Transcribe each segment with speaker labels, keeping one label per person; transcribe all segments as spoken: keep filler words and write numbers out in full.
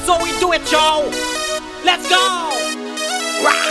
Speaker 1: So we do it, Joe. Let's go. Rah.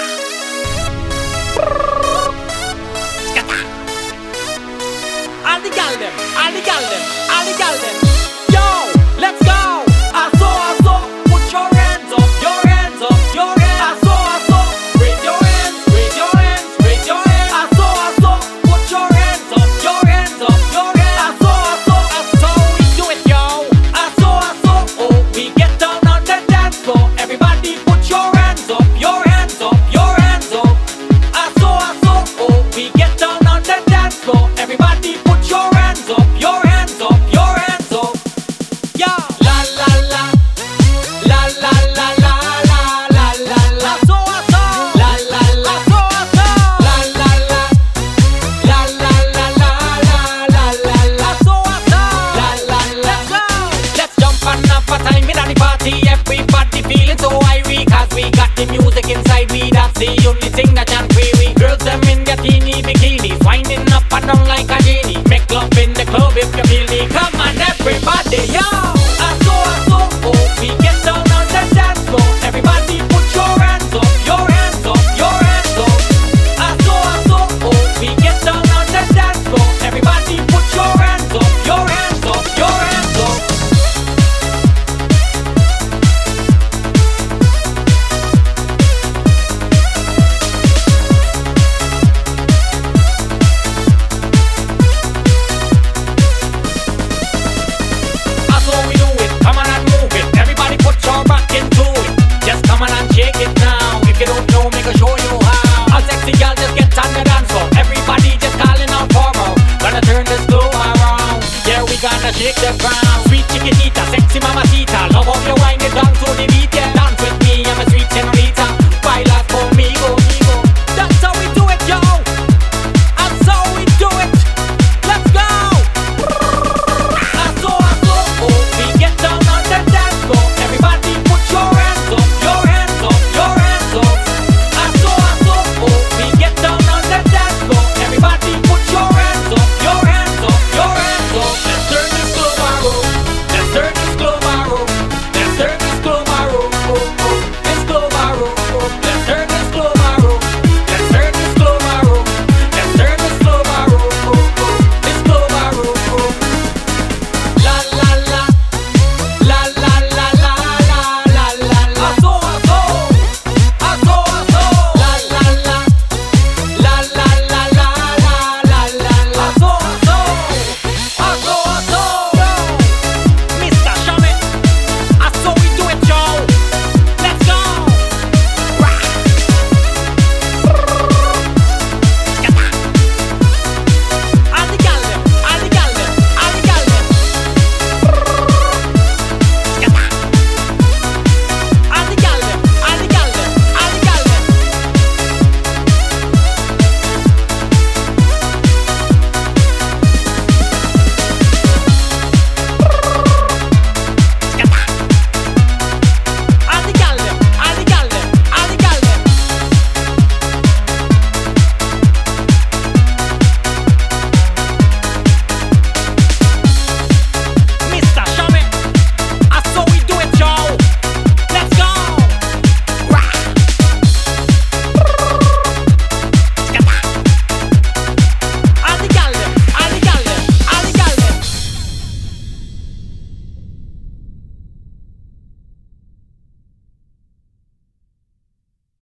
Speaker 1: All the gal them, all the gal them, all the gal them. Yo, let's go. I saw, I saw. Put your hands up, your hands up, your hands. I saw, I saw. Raise your hands, raise your hands, raise your hands. I saw, I saw. Put your hands up, your hands up, your hands. I saw, I saw. That's how we do it, yo. I saw, I saw. Oh, we get down on the dance floor. Everybody put your hands up, your hands up, your hands up. I saw, I saw. Oh, we get down on the dance floor. Everybody put your hands up, your hands up, your hands up. Yeah. La la la. La la la la la la la la. I saw, I saw. La la la. I saw, I saw. La la la. La la la la la la la la. I saw, I saw. La la la. Let's go. Let's jump and have a time in the party. Everybody feeling so irie, 'cause we got the music inside we. That's the only thing that can free we. Girls them in bikini bikinis, winding up and down like a genie. Make love in the club if you feel me. Come on everybody, yo. I saw, I saw. Oh, we get down on the dance floor. Everybody put your hands up, your hands up, your hands up. I saw, I saw. Oh, we get down on the dance floor. Everybody put your hands up, your hands up, your hands up. That's how we do it. Come on and move it. Everybody put your back into it. Just come on and shake it now. If you don't know, make a show you how. All sexy girls just get on the dance floor. Everybody just calling out for more. Gonna turn this glow around. Yeah, we gonna shake the ground. Sweet chiquitita, sexy mamacita. Love how you wind it down to the beat, yeah.